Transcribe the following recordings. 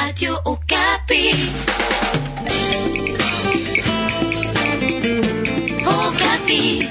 Radio Okapi. Okapi.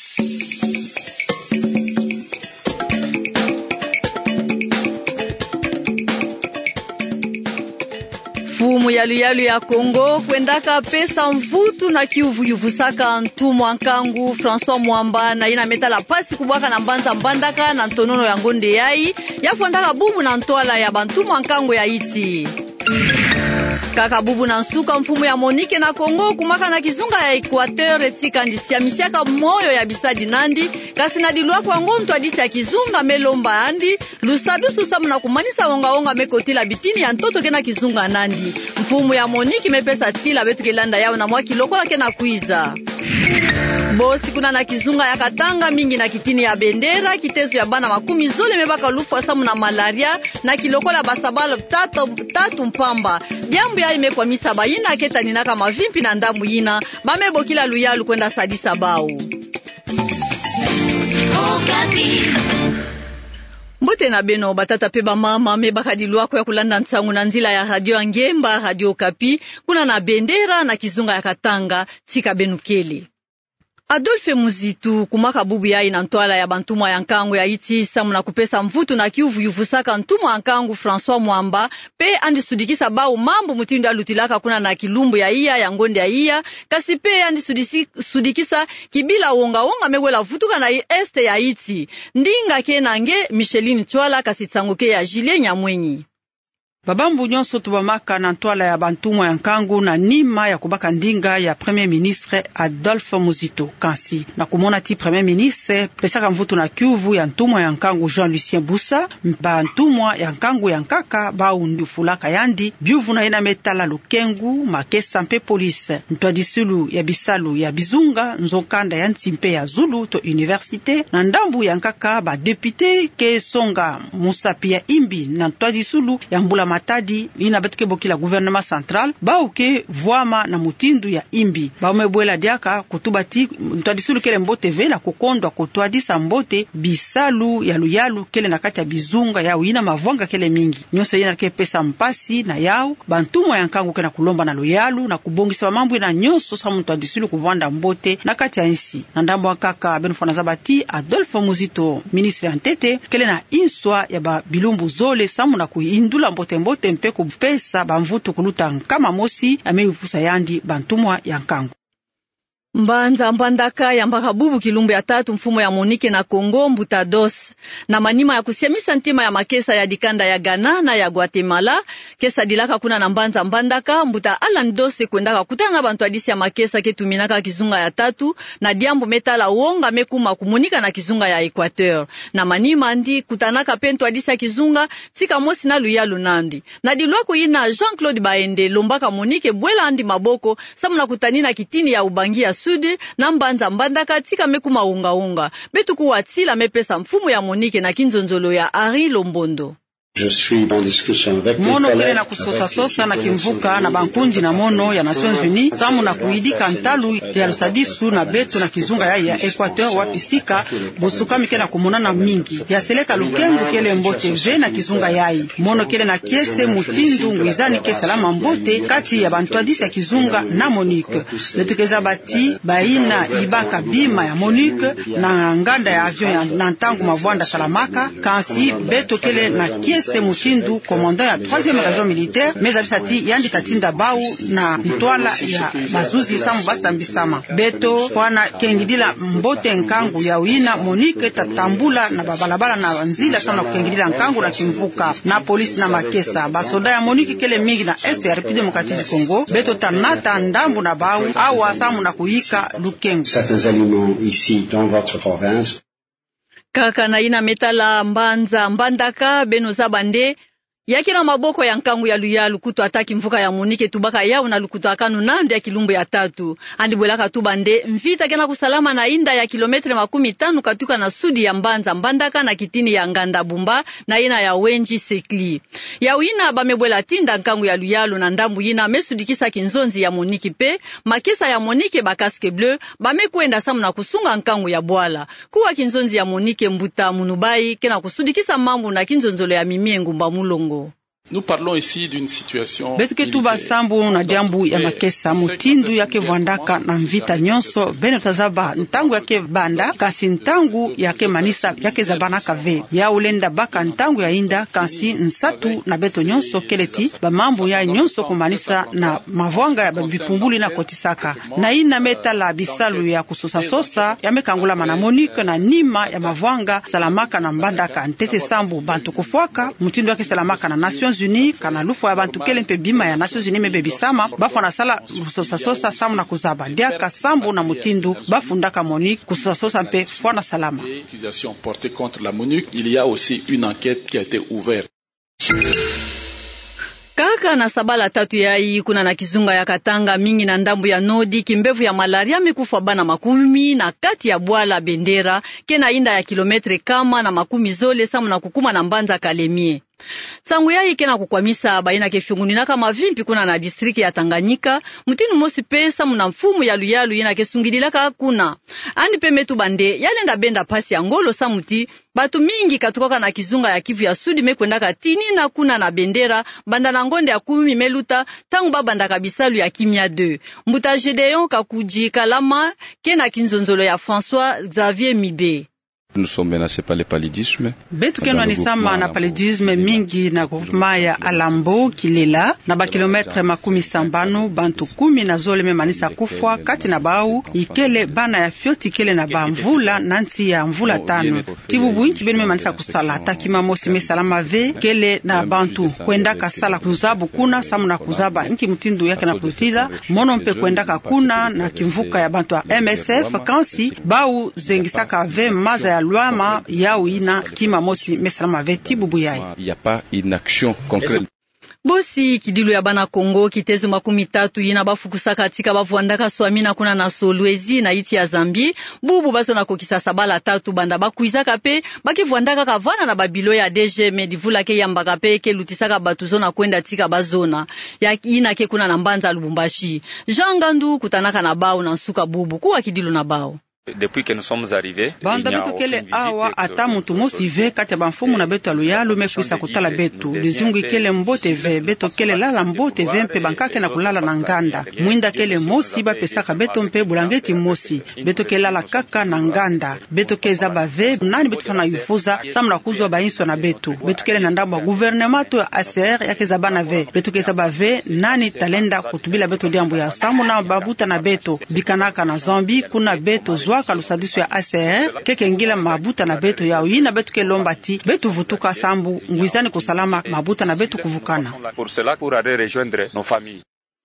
Fumu yalu ya Kongo kwendaka pesa mvutu na kiuvu saka ntumwa nkangu François Mwamba na ina metala pasi kubwaka na mbanza mbandaka na ntonono ya ngonde yai yafondaka bubu na ntwala ya bantumwa nkangu ya iti kaka bubu na nsuka mfumu ya Monique na Kongo kumaka na kizunga ya Equateur etika ndisia misiaka moyo ya bisadi nandi kasi na dilwa kwa ngonto adisi ya kizunga melomba andi lusabi susamu na kumanisa onga mekotila bitini ya ntoto kena kizunga nandi mfumu ya Monique mepesa tila betu kelanda yao na mwaki lokola kena kuiza bosi kuna na kizunga ya Katanga mingi na kitini ya bendera kitezo ya bana makumi zole mebaka lufu asamu na malaria na kilokola basabala tatu mpamba jambu ya imekwa misaba yina keta ninaka mavimpi na ndamu yina mamebo kila luyalu kwenda sadisa bao mbote na beno batata peba mama mebaka dilwako ya kulanda nsangu na nzila ya radio Ngemba Radio Okapi kuna na bendera na kizunga ya Katanga tika benukele Adolphe Muzitu kumaka bubu yai na ntwala ya bantumwa ya nkangu ya iti samu na kupesa mvutu na kiuvu yuvusaka ntumwa ya nkangu François Mwamba pe andi sudikisa bao mambo mutindo alutilaka kuna na kilumbu ya iya ya ngonde ya iya kasi pe andi sudikisa kibila wonga mewela vutuka na este ya iti ndinga kenange Micheline Twala kasi tsangoke ya Julien Nyamwenyi babambu nyonso tubamaka na ntwala ya bantumwa ya nkangu na nima ya kubaka ndinga ya Premier Ministre Adolphe Muzito kansi na kumona ti Premier Ministre pesaka mvutu na kiuvu ya ntumwa ya nkangu Jean-Lucien Bussa bantumwa ya nkangu ya nkaka baundu fulaka yandi biuvu na ina metala lukengu makesa mpe police ntwadisulu ya bisalu ya bizunga nzokanda ya ntimpe ya Zulu to université na ndambu ya nkaka ba député ke songa musapi ya imbi na ntwadisulu ya mbula matadi ina betuke bokila gouvernement central bauke voama na mutindu ya imbi baumebwela diaka kutubati ntwadisulu kele mbote vela kukondwa kutwadisa mbote bisalu ya luyalu kele na kati ya bizunga ya ina mavonga kele mingi nyonso ina ke pesa mpasi na yao bantumwa ya nkangu kena kulomba na luyalu na kubongisa mambo na nyonso sa ntwadisulu kuvanda mbote na kati ya insi na ndambo kaka benfona zabati Adolphe Muzito ministre antete kele na inswa ya ba bilumbu zole samu na kuindula mbote mpe kupesa bamvutu kuluta nkama mosi ameifusa yandi bantumwa ya nkangu mbanza mbandaka ya mbaka bubu kilumbu ya tatu mfumo ya Monique na Kongo mbutados na manima ya kusiamisa ntima ya makesa ya dikanda ya Ghana na ya Guatemala kesa dilaka kuna na mbanza mbandaka mbuta alandose kwendaka kutana na bantu adisi ya makesa ketuminaka kizunga ya tatu na diambu metala wonga mekuma kumunika na kizunga ya Equateur na manima andi kutanaka pento adisi ya kizunga tika mosi na luyalu nandi na dilwako ina Jean-Claude Baende lombaka Monique bwela andi maboko samuna kutanina kitini ya ubangi ya sudi na mbanza mbandaka tika mekuma unga betu kuwatila mepesa mfumu ya Monique na kinzonzolo ya Ari Lombondo Je suis en discussion avec mono kele na kusosa na kimvuka na bankunji na mono ya Nations Unies samu na kuidika ntalu ya lusadisu na betu na kizunga ya Equateur wapisika bosuka mike na kumonana mingi ya seleka lukengu kele mbote ve na kizunga yai mono kele na kiese mutindu ngwizani ke salama mbote kati ya bantu adisi ya kizunga na Monique letukeza bati baina ibaka bima ya Monique na nganda ya avion ya nantangu mavwanda salamaka kansi betu kele na kiese se mutindu commandant ya 3e région militaire mezabisati yandi tatinda bau na ntwala ya bazuzi samu basambisama beto fwana kengidila mbote nkangu ya uina Monique tatambula na babalabala na nzila sana kengidila nkangu na kimvuka na polisi na makesa basoda ya Monique kele mingi na este ya République démocratique du Congo beto tanata ndambu na bau au asamu na kuika lukengu certains aliments ici dans votre province kaka na ina metala mbanza mbandaka beno zabande yakina maboko ya nkangu ya luyalu kutu ataki mvuka ya Monique tubaka yao na lukutu akanu nando ya kilumbu ya tatu andibwelaka tubande mvita kena kusalama na inda ya kilometre 15 katuka na sudi ya mbanza mbandaka na kitini ya nganda bumba na ina ya wenji sekli ya wina bamebwela tinda nkangu ya luyalu na ndambu yina mesudikisa kinzonzi ya Monique pe makesa ya Monique bakaske bleu bamekwenda samu na kusunga nkangu ya bwala kuwa kinzonzi ya Monique mbuta munubai kena kusudikisa mambo na kinzonzolo ya mimie ngumba mulongo Nous parlons ici d'une situation betuke tuba sambu na jambu ya makesa mutindu yake vwandaka na mvita nyonso bene tazaba ntangu yake banda kasi ntangu yake manisa yake zabana kave ya ulenda baka ntangu ya inda kasi nsatu na beto nyonso keleti ba mambu ya nyonso kumanisa na mavwanga ya bipunguli na kotisaka na ina meta la bisalu ya kusosa sosa ya mekangula manamonike na nima ya mavwanga salamaka na mbandaka ntete sambu bantu kufwaka mutindu yake salamaka na Nations Unies kana lufu ya bantu kele mpe bima ya Nations Unies mebe bisama bafana sala kusosa sosa samu na kuzaba diaka sambu na mutindu bafundaka Monique kusosa sosa mpe fwana salama. Accusation portée contre la MONUC, il y a aussi une enquête qui a été ouverte. Kaka na sabala tatu yai kuna na kizunga ya Katanga mingi na ndambu ya Nodi kimbevu ya malaria mekufa bana makumi na kati ya Bwala Bendera kena inda ya kilometre kama na makumi zole samu na kukuma na Mbanza Kalemie. Tsangu yai kena kukwamisa baina kefunguni na kama vimpi kuna na distriki ya Tanganyika mutinu mosi pesa muna mfumu ya luyalu yena kesungililaka kuna andi pemetu bande yalenda benda pasi ya ngolo samuti batu mingi katukoka na kizunga ya Kivu ya Sudi mekwenda katini na kuna na Bendera banda na ngonde ya 10 meluta tangu babanda kabisalu ya Kimia 2 Mbuta Gedeon Kakuji Kalama kena kinzonzolo ya François Xavier Mibe. Nous sommes menacés par le paludisme. Betu kenwa ni sama na paludisme mingi na groupement ya Alambo Kilela na ba kilometre makumi sambano bantu 10 na zole memanisa kufwa kati na bau ikele bana ya fioti kele na bamvula nanti ya mvula 5 tibubu inchi bene memanisa kusala takima mosi mesalama ve kele na bantu kwenda kasala kuzabu kuna samu na kuzaba inki mtindu yake na kusida mono mpe kwenda kakuna na kimvuka ya bantu ya MSF kansi bau zengisaka ve maza ya Luama yao ina kima mosi mesalama veti bubu yai. Il n'y a pas une action concrète. Bosi kidilu ya bana Kongo kitezo 13 yina bafukusa katika bavwandaka swamina kuna na Solwezi na iti ya Zambi bubu baso na kokisa sabala 3 banda bakuizaka pe bakivwandaka kavana na babilo ya DG medivula ke yambaka pe ke lutisaka batuzona kwenda tika bazona ya ina ke kuna na Mbanza Lubumbashi Jangandu kutanaka na bao na nsuka bubu kuwa kidilu na bao. Depuis que nous sommes arrivés, banda betu kele awa ata mutu mosi ve kati ya banfumu na betu aluyalu mekwisa kutala betu lizungu kele mbote ve beto kele lala mbote ve mpe bankake na kulala na nganda mwinda kele mosi bapesaka beto mpe bulangeti mosi beto kele lala kaka na nganda beto keza bave nani betu fana yufuza samla kuzwa bainso na betu kele na ndambo gouvernement to ACR yake zabana ve beto keza bave nani talenda kutubila beto diambo ya samu na babuta na beto bikanaka na Zambi kuna beto zwa kalusadisu ya ACR keke ngila mabuta na beto yao yina betu ke lombati betu vutuka sambu ngwizani kusalama mabuta na betu kuvukana pour cela pour aller rejoindre nos familles.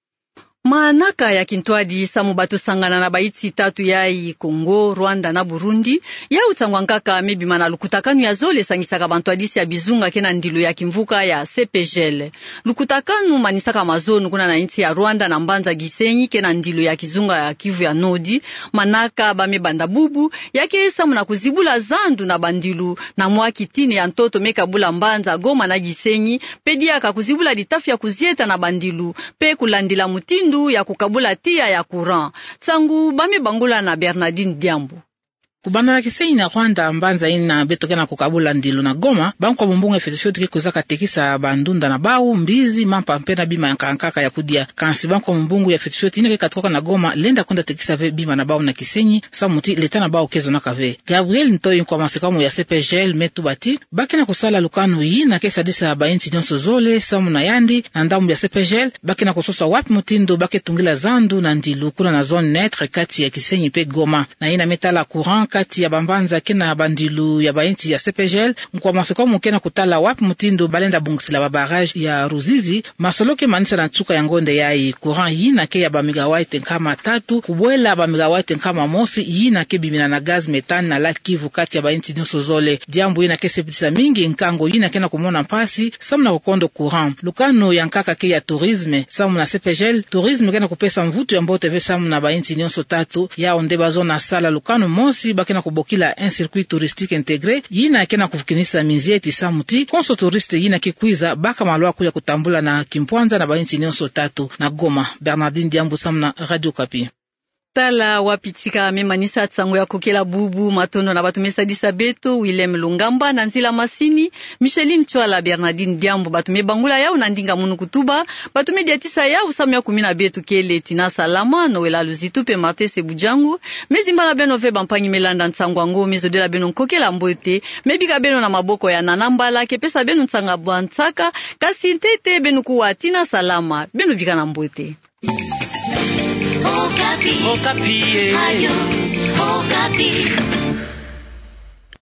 Maanaka ya Kintwadi samu batu sangana na baiti 3 yai Kongo, Rwanda na Burundi ya utangwankaka mebi mana lukutakanu ya zole sangisaka bantwadisi ya bizunga kena ndilo ya kimvuka ya CPGL. Lukutakanu manisaka mazonu kuna na inti ya Rwanda na Mbanza Gisenyi kena ndilo ya kizunga ya Kivu ya Nodi manaka bame banda bubu yake samu na kuzibula zandu na bandilu na mwaki tini ya ntoto mekabula Mbanza Goma na Gisenyi pedia kakuzibula ditafi ya kuzieta na bandilu pe kulandila mutindu ya kukabula tia ya courant tsangu bame bangula na Bernardine Diambo. Kubanda na Kisenyi na Rwanda Mbanza ina betoke na kukabula ndilo na Goma banko bumbunga efetishoti ke kuzaka tekisa bandunda na bau mbizi mampa mpena bima ya kankaka ya kudia kansi banko mbungu ya efetishoti ina ke katoka na Goma lenda kunda tekisa ve bima na bau na Kisenyi samuti leta na bau kezo na kave Gabriel Ntoi kwa masikamu ya CPGL metu bati baki na kusala lukanu yi na kesa disa bainti nyonso zole samu na yandi na ndamu ya CPGL baki na kusosa wapi mutindo baki tungila zandu na ndilu kuna na zone netre kati ya Kisenyi pe Goma na ina metala courant kati ya Bambanza kena bandilu ya bainti ya CPGL mkwa masikomu kena kutala wapi mutindo balenda bungusila babarage ya Ruzizi masoloke manisa na tsuka ya ngonde yai courant yina ke ya bamigawaite nkama 3 kubwela bamigawaite nkama mosi yina ke bimina na gaz metane na Lake Kivu kati ya bainti nyonso zole diambu yina ke sepitisa mingi nkango yina kena kumona mpasi samu na kukondo courant lukano ya nkaka ke ya tourisme samu na CPGL tourisme kena kupesa mvutu ya mbote ve samu na bainti nyonso 3 ya onde bazona sala lukano mosi bakena kubokila un circuit touristique intégré yina kena kufukinisa mizieti samuti konso touriste yina kikwiza baka malwa kuya kutambula na Kimpwanza na bainti nyonso 3 na Goma. Bernardine Diambu samna Radio Kapi. Tala wapitika memanisa tsango ya kokela bubu matondo na batumesa disabeto Willem Lungamba na Nzila Masini Micheline Chwala Bernardine Diambo batume bangula yao na ndinga munu kutuba batume diatisa yao samu ya 12 kele Tina Salama Noela Luzitu pe Martin Sebujangu mezimba na beno ve bampanyi melanda ntsango ngo mezo de la beno kokela mbote mebika beno na maboko ya nanambala kepesa beno ntsanga bwantsaka kasi ntete beno kuwa Tina Salama beno bika na mbote. Okapi. Okapi. Radio Okapi.